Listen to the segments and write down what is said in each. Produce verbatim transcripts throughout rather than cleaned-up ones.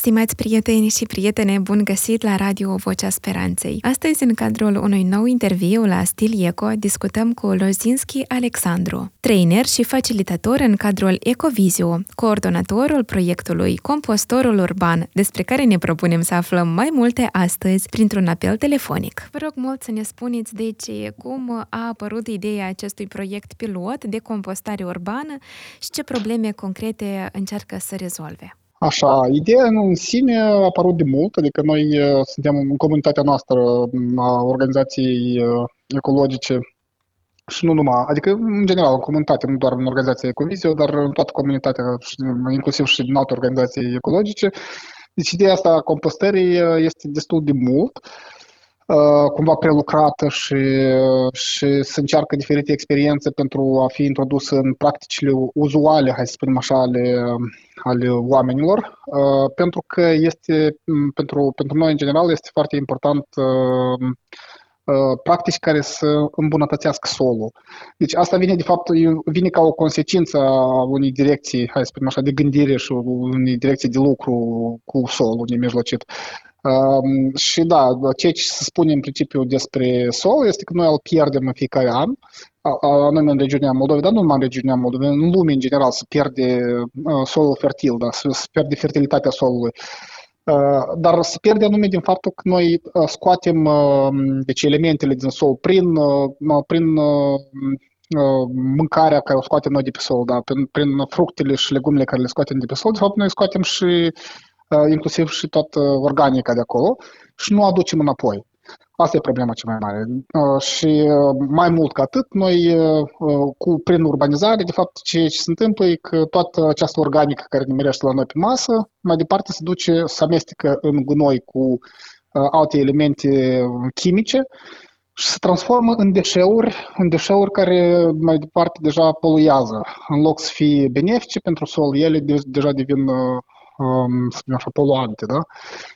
Stimați prieteni și prietene, bun găsit la Radio Vocea Speranței. Astăzi, în cadrul unui nou interviu la Stil Eco, discutăm cu Lozinski Alexandru, trainer și facilitator în cadrul Ecovizio, coordonatorul proiectului Compostorul Urban, despre care ne propunem să aflăm mai multe astăzi printr-un apel telefonic. Vă rog mult să ne spuneți, deci, cum a apărut ideea acestui proiect pilot de compostare urbană și ce probleme concrete încearcă să rezolve. Așa, ideea în sine a apărut de mult, adică noi uh, suntem în comunitatea noastră a organizației uh, ecologice și nu numai, adică în general în comunitate, nu doar în organizația Ecovizio, dar în toată comunitatea, inclusiv și din alte organizații ecologice. Deci ideea asta a compostării uh, este destul de mult, uh, cumva prelucrată și, și se încearcă diferite experiențe pentru a fi introdusă în practicile uzuale, hai să spunem așa, ale ale oamenilor, uh, pentru că este, pentru, pentru noi în general, este foarte important uh, uh, practici care să îmbunătățească solul. Deci asta vine, de fapt, vine ca o consecință a unei direcții, hai să spunem așa, de gândire și unei direcții de lucru cu solul nemijlocit. Uh, și da, ceea ce se spune în principiu despre sol este că noi îl pierdem în fiecare an, anume în regiunea Moldovei, dar nu numai în regiunea Moldovei, în lume în general se pierde uh, solul fertil, da, se, se pierde fertilitatea solului. Uh, dar se pierde anume din faptul că noi uh, scoatem uh, deci elementele din sol prin, uh, prin uh, mâncarea care o scoatem noi de pe sol, da, prin, prin fructele și legumele care le scoatem de pe sol, de fapt noi scoatem și uh, inclusiv și toată organica de acolo și nu aducem înapoi. Asta e problema cea mai mare. Uh, și uh, mai mult ca atât, noi, uh, cu, prin urbanizare, de fapt, ce, ce se întâmplă e că toată această organică care nimerește la noi pe masă, mai departe se duce, se amestecă în gunoi cu uh, alte elemente chimice și se transformă în deșeuri, în deșeuri care mai departe deja poluează. În loc să fie benefice pentru sol, ele de, deja devin, uh, um, să spunem așa, poluante, da?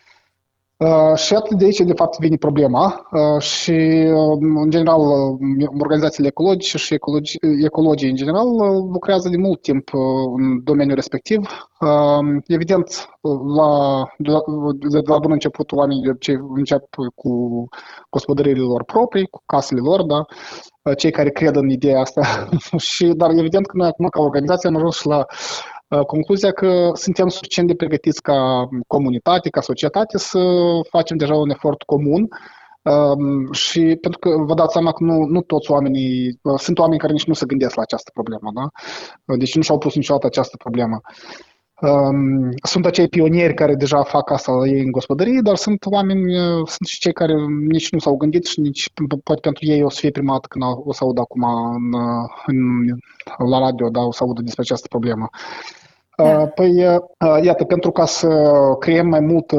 Uh, și atât de aici, de fapt, vine problema uh, și, uh, în general, uh, organizațiile ecologice și ecologi, ecologii, în general, uh, lucrează de mult timp uh, în domeniul respectiv. Uh, evident, la, de, la, de la bun început, oamenii de ce încep cu gospodăriile lor proprii, cu casele lor, da? Uh, cei care cred în ideea asta. și, dar evident că noi acum, ca organizație, am ajuns și la concluzia că suntem suficient de pregătiți ca comunitate, ca societate să facem deja un efort comun um, și pentru că vă dați seama că nu, nu toți oamenii, sunt oameni care nici nu se gândesc la această problemă, da? Deci nu și-au pus niciodată această problemă. Um, sunt acei pionieri care deja fac asta la ei în gospodărie, dar sunt oameni, sunt și cei care nici nu s-au gândit și nici poate pentru ei o să fie prima dată când o să audă acum în, în, la radio, da, o să audă despre această problemă. Da. Păi, iată, pentru ca să creăm mai mult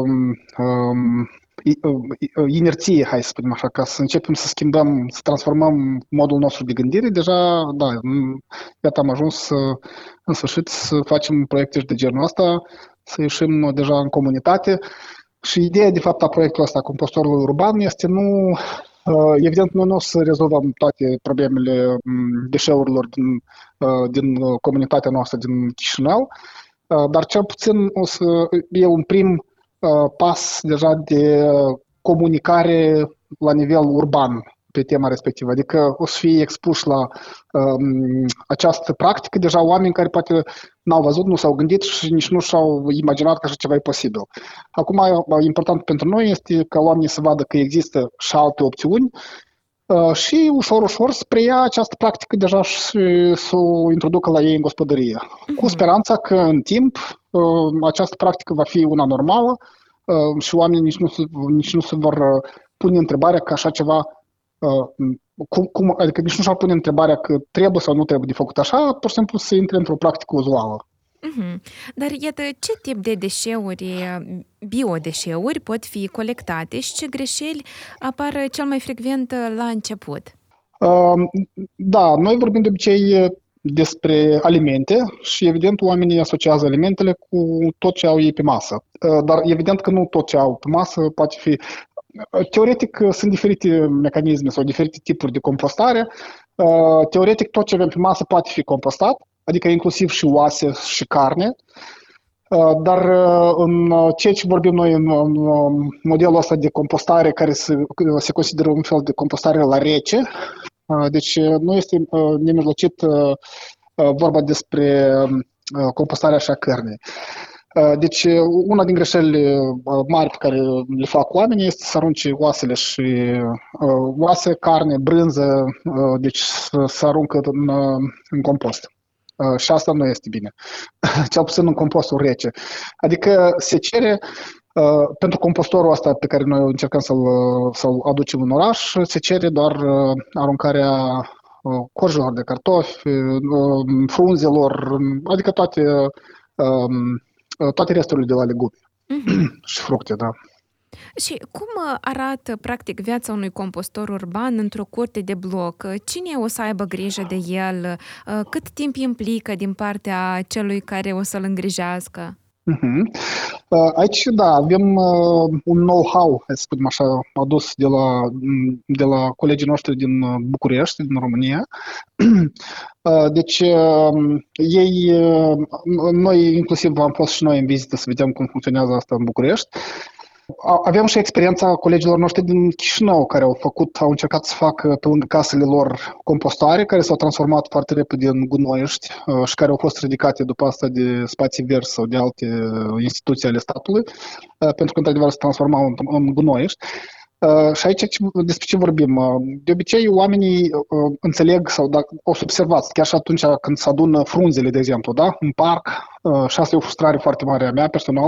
um, inerție, hai să spunem așa, ca să începem să schimbăm, să transformăm modul nostru de gândire, deja, da, iată, am ajuns în sfârșit să facem proiecte de genul ăsta, să ieșim deja în comunitate și ideea, de fapt, a proiectului ăsta, compostorul urban, este nu, evident, noi nu o să rezolvăm toate problemele deșeurilor din, din comunitatea noastră din Chișinău, dar cel puțin o să e un prim pas deja de comunicare la nivel urban pe tema respectivă. Adică o să fie expuși la um, această practică deja oameni care poate n-au văzut, nu s-au gândit și nici nu și-au imaginat că așa ceva e posibil. Acum, important pentru noi este ca oamenii să vadă că există și alte opțiuni uh, și ușor, ușor să preia această practică deja și să o introducă la ei în gospodărie. Uh-huh. Cu speranța că în timp uh, această practică va fi una normală uh, și oamenii nici nu, se, nici nu se vor uh, pune întrebarea că așa ceva Uh, cum, cum, adică nici nu și-ar pune întrebarea că trebuie sau nu trebuie de făcut așa, pur și simplu să intre într-o practică uzuală. Uh-huh. Dar iată, ce tip de deșeuri, biodeșeuri pot fi colectate și ce greșeli apar cel mai frecvent la început? Uh, da, noi vorbim de obicei despre alimente și evident oamenii asociază alimentele cu tot ce au ei pe masă. Uh, dar evident că nu tot ce au pe masă poate fi. Teoretic sunt diferite mecanisme sau diferite tipuri de compostare. Teoretic tot ce avem pe masă poate fi compostat, adică inclusiv și oase și carne. Dar în ceea ce vorbim noi în modelul ăsta de compostare, care se, se consideră un fel de compostare la rece, deci nu este nemijlocit vorba despre compostarea așa cărnii. Deci una din greșelile mari pe care le fac oamenii este să arunce oasele și oase, carne, brânză, deci să aruncă în, în compost. Și asta nu este bine, cel puțin în compostul rece. Adică se cere, pentru compostorul ăsta pe care noi încercăm să-l, să-l aducem în oraș, se cere doar aruncarea corzilor de cartofi, frunzelor, adică toate, toate resturile de la legume mm-hmm. și fructe, da. Și cum arată, practic, viața unui compostor urban într-o curte de bloc? Cine o să aibă grijă de el? Cât timp implică din partea celui care o să-l îngrijească? Uh-huh. Aici, da, avem un know-how, să spunem așa, adus de la, de la colegii noștri din București, din România. Deci, ei, noi inclusiv am fost și noi în vizită să vedem cum funcționează asta în București. Aveam și experiența colegilor noștri din Chișinău, care au făcut, au încercat să facă pe lângă casele lor compostare, care s-au transformat foarte repede în gunoiești și care au fost ridicate după asta de spații verzi sau de alte instituții ale statului, pentru că într-adevăr se transformau în, în gunoiești. Și aici despre ce vorbim? De obicei oamenii înțeleg sau dacă o să observați, chiar și atunci când se adună frunzele, de exemplu, da? În parc, și asta e o frustrare foarte mare a mea personală.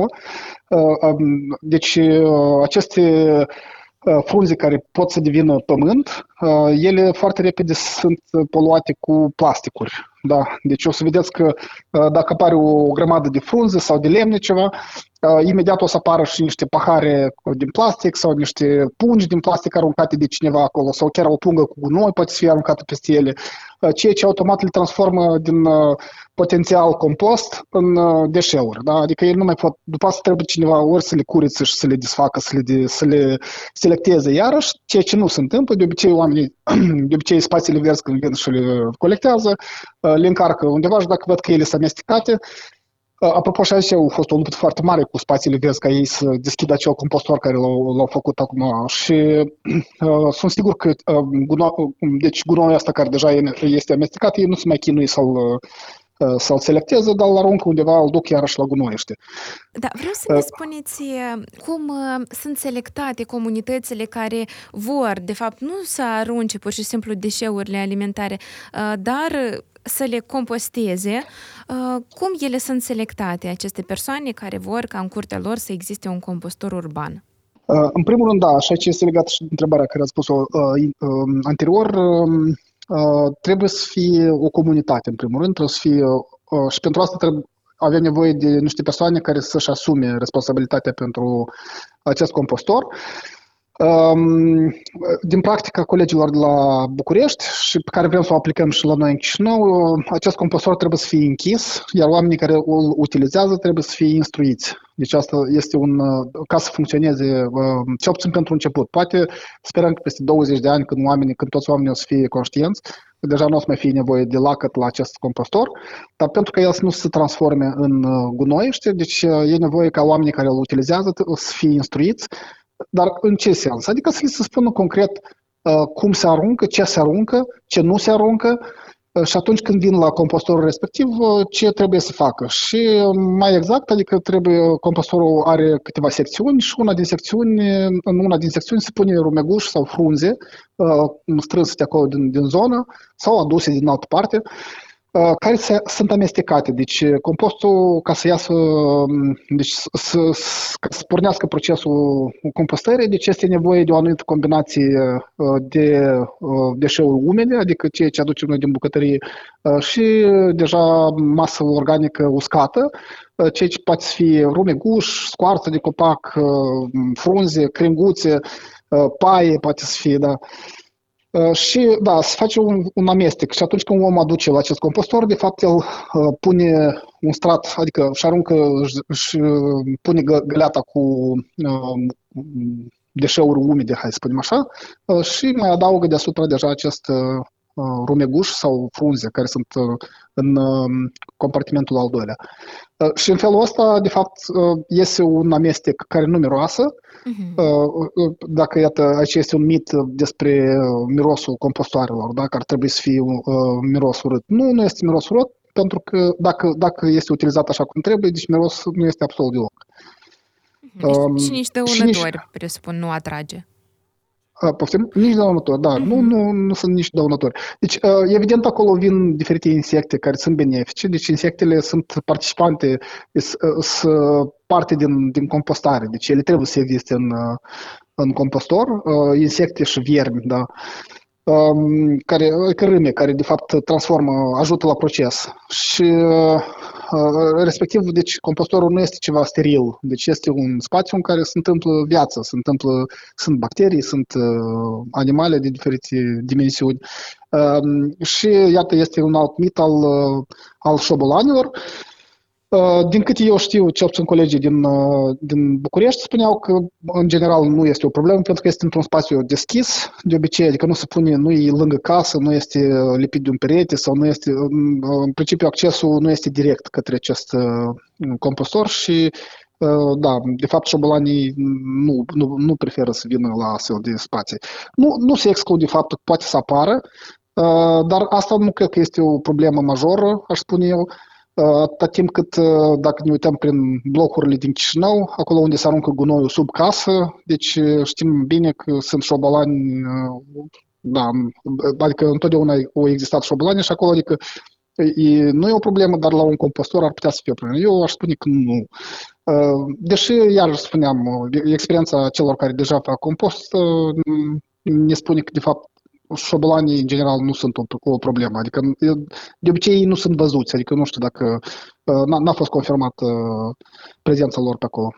Deci aceste frunze care pot să devină pământ, ele foarte repede sunt poluate cu plasticuri. Da? Deci o să vedeți că dacă apare o grămadă de frunze sau de lemne ceva, imediat o să apară și niște pahare din plastic sau niște pungi din plastic aruncate de cineva acolo sau chiar o pungă cu gunoi poate să fie aruncată peste ele, ceea ce automat le transformă din potențial compost în deșeuri. Da? Adică el nu mai pot, după asta trebuie cineva ori să le curețe și să le desfacă, să le, de, să le selecteze iarăși, ceea ce nu se întâmplă. De obicei oamenii, de obicei spațiile verzi când vin și le colectează, le încarcă undeva și dacă văd că ele sunt amestecate. Apropo, și aici a fost o luptă foarte mare cu spațiile verzi ca ei să deschidă acel compostor care l-au, l-au făcut acum și uh, sunt sigur că uh, guno- deci gunoiul ăsta care deja este amestecat, ei nu se mai chinuie să-l, uh, să-l selecteze, dar îl aruncă undeva, îl duc iarăși la gunoiește. Da, vreau să ne spuneți cum uh, sunt selectate comunitățile care vor, de fapt, nu să arunce pur și simplu deșeurile alimentare, uh, dar să le composteze. Cum ele sunt selectate, aceste persoane care vor ca în curtea lor să existe un compostor urban? În primul rând, da, și aici este legat și de întrebarea care ați spus-o anterior, trebuie să fie o comunitate, în primul rând, trebuie să fie, și pentru asta trebuie, avem nevoie de niște persoane care să-și asume responsabilitatea pentru acest compostor. Din practica colegilor de la București și pe care vrem să o aplicăm și la noi în Chișinău, acest compostor trebuie să fie închis, iar oamenii care îl utilizează trebuie să fie instruiți. Deci asta este un, ca să funcționeze, cel puțin pentru început. Poate sperăm că peste douăzeci de ani, când oamenii, când toți oamenii o să fie conștienți, deja nu o să mai fie nevoie de lacăt la acest compostor, dar pentru că el să nu se transforme în gunoiește, deci e nevoie ca oamenii care îl utilizează să fie instruiți. Dar în ce sens? Adică să li se spună concret uh, cum se aruncă, ce se aruncă, ce nu se aruncă uh, și atunci când vin la compostorul respectiv, uh, ce trebuie să facă. Și uh, mai exact, adică trebuie, compostorul are câteva secțiuni și una din secțiuni, în una din secțiuni se pune rumeguș sau frunze uh, strânse de acolo din, din zonă sau aduse din altă parte, care se, sunt amestecate. Deci compostul, ca să iasă, deci să, să, să pornească procesul compostării, deci este nevoie de o anumită combinație de deșeuri umede, adică ceea ce aducem noi din bucătărie, și deja masă organică uscată, ceea ce poate fi rumeguș, scoarță de copac, frunze, crenguțe, paie, poate să fie, da. Și, da, se face un, un amestec și atunci când omul aduce la acest compostor, de fapt, el uh, pune un strat, adică își aruncă și pune găleata cu uh, deșeuri umede, hai să spunem așa, uh, și mai adaugă deasupra deja acest, uh, rumeguși sau frunze care sunt în compartimentul al doilea. Și în felul ăsta, de fapt, iese un amestec care nu miroasă. Uh-huh. Dacă, iată, aici este un mit despre mirosul compostoarelor, da? Că ar trebui să fie uh, miros urât. Nu, nu este miros urât, pentru că dacă, dacă este utilizat așa cum trebuie, deci miros nu este absolut deloc. Uh-huh. Um, și nici dăunători, nici... presupun, nu atrage. A, poftim? Nici dăunători, da, uh-huh. nu, nu, nu sunt nici dăunători. Deci, evident, acolo vin diferite insecte care sunt benefice, deci insectele sunt participante, sunt parte din, din compostare, deci ele trebuie să existe în, în compostor, insecte și viermi, da, care, cărâme, care de fapt transformă, ajută la proces. Și respectiv, deci compostorul nu este ceva steril, deci este un spațiu în care se întâmplă viață, se întâmplă, sunt bacterii, sunt animale de diferite dimensiuni. Și iată, este un alt mit al, al șobolanilor. Din câte eu știu, cel puțin colegii din, din București spuneau că în general nu este o problemă pentru că este într-un spațiu deschis, de obicei, adică nu se pune, nu e lângă casă, nu este lipit de un perete sau nu este, în principiu accesul nu este direct către acest compostor și da, de fapt șobolanii nu, nu, nu preferă să vină la astfel de spații. Nu, nu se exclude faptul că poate să apară, dar asta nu cred că este o problemă majoră, aș spune eu. Atâta timp cât, dacă ne uităm prin blocurile din Chișinău, acolo unde se aruncă gunoiul sub casă, deci știm bine că sunt șobolani, da, adică întotdeauna au existat șobolani și acolo, adică e, nu e o problemă, dar la un compostor ar putea să fie o problemă. Eu aș spune că nu. Deși, iarăși spuneam, experiența celor care deja fac compost ne spune că, de fapt, șobolanii, în general, nu sunt o, o problemă. Adică, de obicei, nu sunt văzuți. Adică, nu știu dacă n-a, n-a fost confirmată prezența lor pe acolo.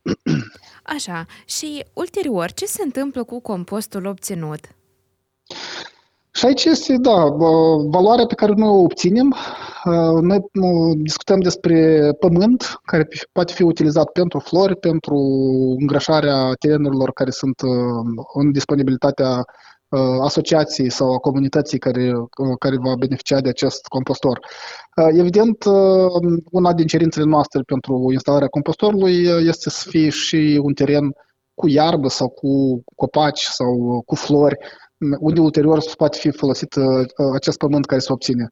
Așa. Și, ulterior, ce se întâmplă cu compostul obținut? Și aici este, da, valoarea pe care noi o obținem. Noi discutăm despre pământ, care poate fi utilizat pentru flori, pentru îngrășarea terenurilor care sunt în disponibilitatea asociației sau a comunității care, care va beneficia de acest compostor. Evident, una din cerințele noastre pentru instalarea compostorului este să fie și un teren cu iarbă sau cu copaci sau cu flori, unde ulterior poate fi folosit acest pământ care se obține.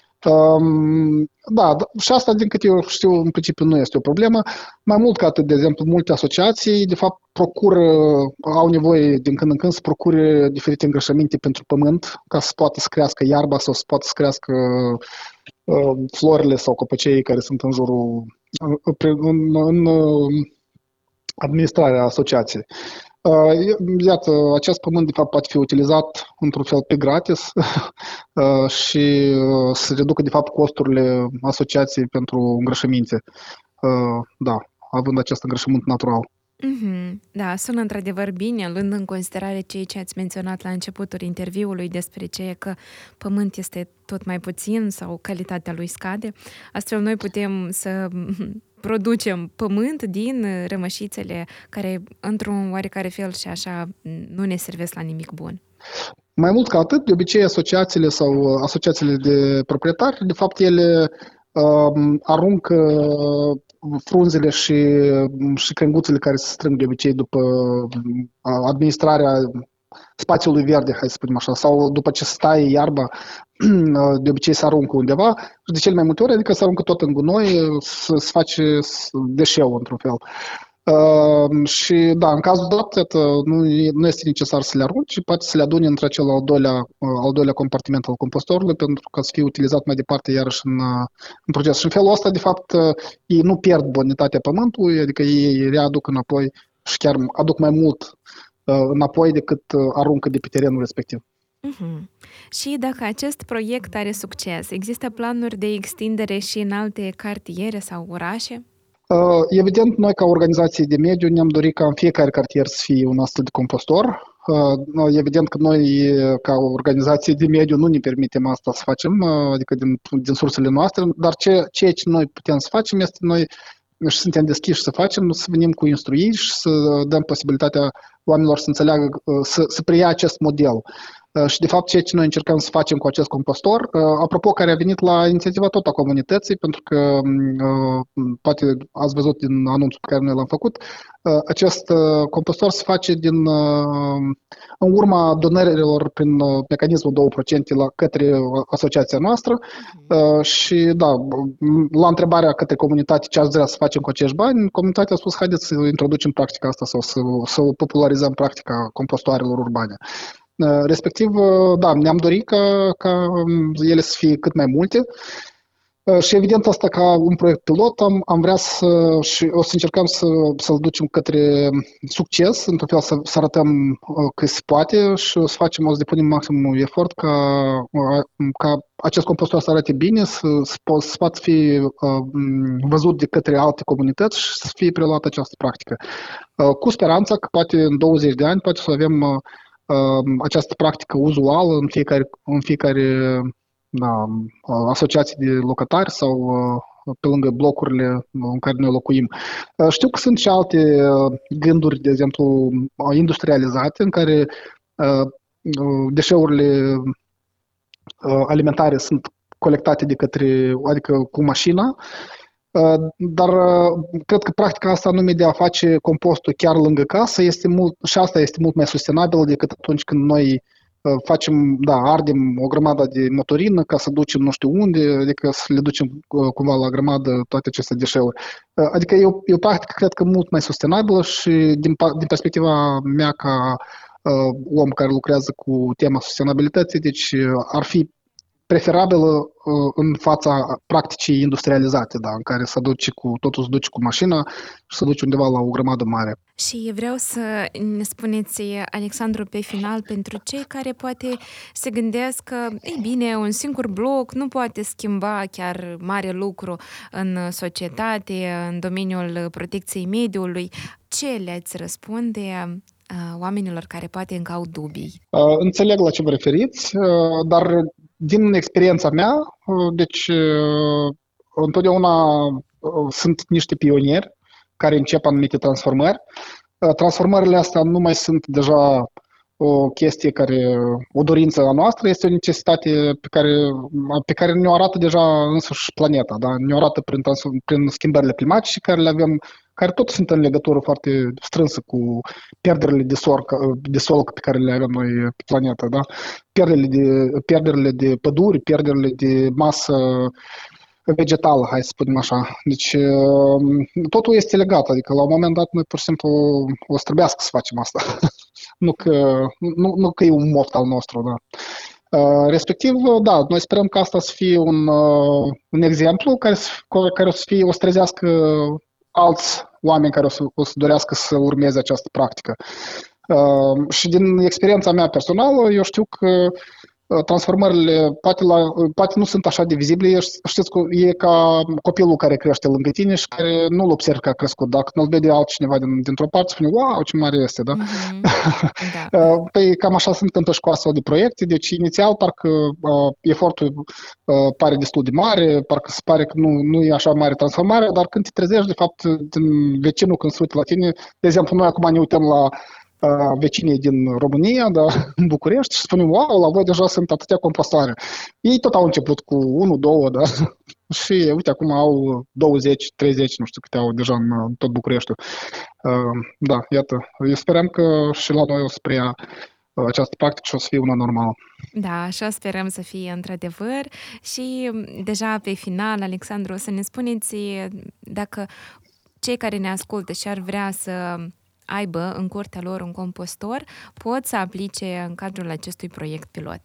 Da, și asta, din câte eu știu, în principiu nu este o problemă. Mai mult ca atât, de exemplu, multe asociații, de fapt, procură, au nevoie din când în când să procure diferite îngrășăminte pentru pământ, ca să poată să crească iarba sau să poată să crească uh, florile sau copăceii care sunt în jurul, în, în, în administrarea asociației. Iată, acest pământ, de fapt, poate fi utilizat într-un fel pe gratis și să reducă, de fapt, costurile asociației pentru îngrășăminte. Da, având acest îngrășământ natural. Mm-hmm. Da, sună într-adevăr bine, luând în considerare ceea ce ați menționat la începutul interviului despre ce că pământ este tot mai puțin sau calitatea lui scade. Astfel, noi putem să producem pământ din rămășițele care, într-un oarecare fel și așa, nu ne servesc la nimic bun. Mai mult ca atât, de obicei, asociațiile sau asociațiile de proprietari, de fapt, ele uh, aruncă frunzele și, și crenguțele care se strâng de obicei după administrarea spațiului verde, hai să spunem așa, sau după ce stai iarba, de obicei se aruncă undeva și de cele mai multe ori, adică se aruncă tot în gunoi, să se face deșeu într-un fel. Uh, și da, în cazul dat, nu, nu este necesar să le arunci, poate să le aduni între acel al doilea, al doilea compartiment al compostorului pentru ca să fie utilizat mai departe iarăși în, în proces. Și în felul ăsta, de fapt, ei nu pierd bonitatea pământului, adică ei readuc înapoi și chiar aduc mai mult uh, înapoi decât aruncă de pe terenul respectiv. Uh-huh. Și dacă acest proiect are succes, există planuri de extindere și în alte cartiere sau orașe? Evident, noi ca organizație de mediu ne-am dorit ca în fiecare cartier să fie un astfel de compostor. Evident că noi ca organizație de mediu nu ne permitem asta să facem, adică din, din sursele noastre, dar ce, ceea ce noi putem să facem este noi și suntem deschiși să facem, să venim cu instruiri și să dăm posibilitatea oamenilor să înțeleagă, să, să preia acest model. Și de fapt ceea ce noi încercăm să facem cu acest compostor, apropo, care a venit la inițiativa tot a comunității, pentru că poate ați văzut din anunțul pe care noi l-am făcut, acest compostor se face din, în urma donărilor prin mecanismul două la sută la către asociația noastră și da, la întrebarea către comunitate ce ați vrea să facem cu acești bani, comunitatea a spus haideți să introducem practica asta sau să, să popularizăm practica compostoarelor urbane. Respectiv, da, ne-am dorit ca, ca ele să fie cât mai multe și evident asta ca un proiect pilot am, am vrea să, și o să încercăm să, să-l ducem către succes, într-un fel să, să arătăm că se poate și o să facem, o să depunem maximum efort ca, ca acest compostor să arate bine, să, să, să poată fi văzut de către alte comunități și să fie preluată această practică. Cu speranța că poate în douăzeci de ani poate să avem această practică uzuală în fiecare, în fiecare da, asociații de locatari sau pe lângă blocurile în care noi locuim. Știu că sunt și alte gânduri, de exemplu, industrializate, în care deșeurile alimentare sunt colectate de către, adică cu mașina, dar cred că practica asta anume de a face compostul chiar lângă casă este mult, și asta este mult mai sustenabilă decât atunci când noi facem, da, ardem o grămadă de motorină ca să ducem nu știu unde, adică să le ducem cumva la grămadă toate aceste deșeuri. Adică e o, e o practică, cred că, mult mai sustenabilă și din, din perspectiva mea ca uh, om care lucrează cu tema sustenabilității, deci ar fi preferabilă în fața practicii industrializate, da, în care să duci cu, totul se duce cu mașina și să duci undeva la o grămadă mare. Și vreau să ne spuneți, Alexandru, pe final, pentru cei care poate se gândesc că, ei bine, un singur bloc nu poate schimba chiar mare lucru în societate, în domeniul protecției mediului, ce le-ați răspunde oamenilor care poate încă au dubii? Înțeleg la ce vă referiți, dar din experiența mea, deci întotdeauna sunt niște pionieri care încep anumite transformări. Transformările astea nu mai sunt deja o chestie care, o dorință a noastră, este o necesitate pe care, pe care ne-o arată deja însuși planeta, da? Ne-o arată prin, prin schimbările climatice care le avem, care tot sunt în legătură foarte strânsă cu pierderile de sol, de sol pe care le avem noi pe planetă, da? Pierderile de, pierderile de păduri, pierderile de masă vegetală, hai să spunem așa. Deci totul este legat, adică la un moment dat noi pur și simplu o să trebuiască să facem asta. nu, că, nu, nu că e un moft al nostru, da. Respectiv, da, noi sperăm că asta să fie un, un exemplu care, care o să fie, o să trezească alți oameni care o să, o să dorească să urmeze această practică. Uh, și din experiența mea personală, eu știu că transformările poate, la, poate nu sunt așa de vizibile. Știți că e ca copilul care crește lângă tine și care nu-l observi că a crescut. Dacă nu-l vede altcineva din, dintr-o parte, spune, wow, ce mare este, da? Mm-hmm. Da. Păi cam așa se întâmplă și cu astfel de proiecte. Deci inițial parcă uh, efortul uh, pare destul de mare, parcă se pare că nu, nu e așa mare transformare, dar când te trezești, de fapt, din vecinul când se uită la tine, de exemplu, noi acum ne uităm la vecinii din România, da, în București și spunem, wow, la voi deja sunt atâtea compostoare. Ei tot au început cu unu, două, da, și uite, acum au douăzeci, treizeci, nu știu câte au deja în tot Bucureștiul. Da, iată, eu sperăm că și la noi o să preia această practică și o să fie una normală. Da, așa sperăm să fie într-adevăr și deja pe final, Alexandru, o să ne spuneți dacă cei care ne ascultă și ar vrea să aibă în curtea lor un compostor, pot să aplice în cadrul acestui proiect pilot?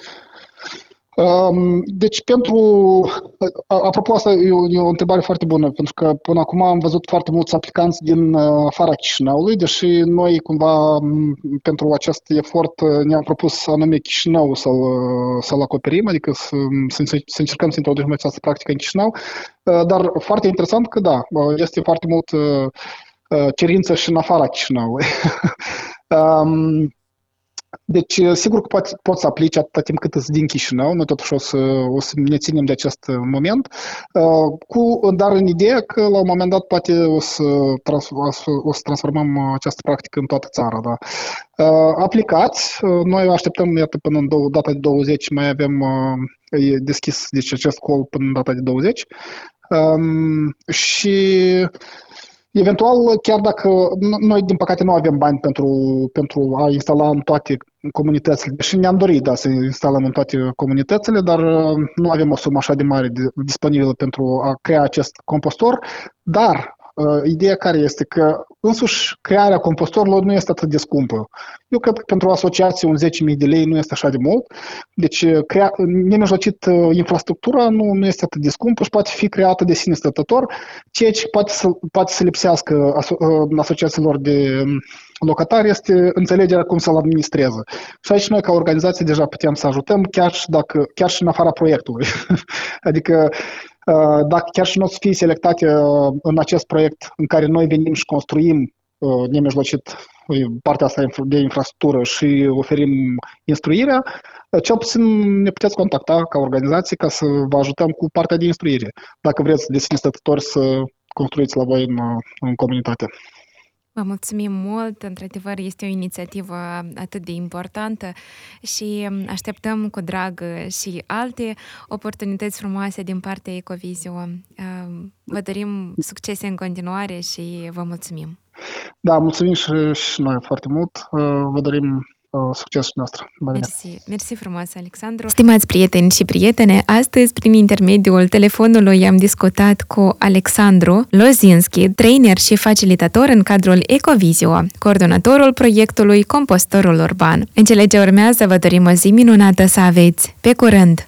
Deci, pentru... Apropo, asta e o, e o întrebare foarte bună, pentru că până acum am văzut foarte mulți aplicanți din afara Chișinăului, deși noi, cumva, pentru acest efort ne-am propus anume Chișinău să-l, să-l acoperim, adică să, să, să încercăm să introducem această practică în Chișinău, dar foarte interesant că, da, este foarte mult cerință și în afara Chișinăului. um, Deci, sigur că poți, poți să aplici atâta timp cât îți din Chișinău, noi totuși o să, o să ne ținem de acest moment, cu, dar în ideea că la un moment dat poate o să, trans, o să transformăm această practică în toată țara. Da. Aplicați, noi așteptăm, iată, până în data de douăzeci, mai avem e deschis deci, acest call până în data de douăzeci și eventual, chiar dacă noi, din păcate, nu avem bani pentru, pentru a instala în toate comunitățile, și ne-am dorit, da, să instalăm în toate comunitățile, dar nu avem o sumă așa de mare de, disponibilă pentru a crea acest compostor, dar uh, ideea care este că însuși crearea compostorilor nu este atât de scumpă. Eu cred că pentru o asociație un zece mii de lei nu este așa de mult, deci crea, nemijlocit infrastructura nu, nu este atât de scumpă și poate fi creată de sine stătător, ceea ce poate să, poate să lipsească aso, asociațiilor de locatari este înțelegerea cum să-l administreze. Și aici noi ca organizație deja putem să ajutăm chiar și, dacă, chiar și în afara proiectului. Adică dacă chiar și nu o să fie selectate în acest proiect în care noi venim și construim nemijlocit partea asta de infrastructură și oferim instruirea, cel puțin ne puteți contacta ca organizație ca să vă ajutăm cu partea de instruire, dacă vreți de sine stătători să construiți la voi în, în comunitate. Vă mulțumim mult, într-adevăr este o inițiativă atât de importantă și așteptăm cu drag și alte oportunități frumoase din partea Ecovisio. Vă dorim succese în continuare și vă mulțumim. Da, mulțumim și, și noi foarte mult. Vă dorim succesul nostru. Mersi, mersi frumos, Alexandru. Stimați prieteni și prietene, astăzi, prin intermediul telefonului, am discutat cu Alexandru Lozinski, trainer și facilitator în cadrul Ecovisio, coordonatorul proiectului Compostorul Urban. În cele ce urmează, vă dorim o zi minunată să aveți. Pe curând!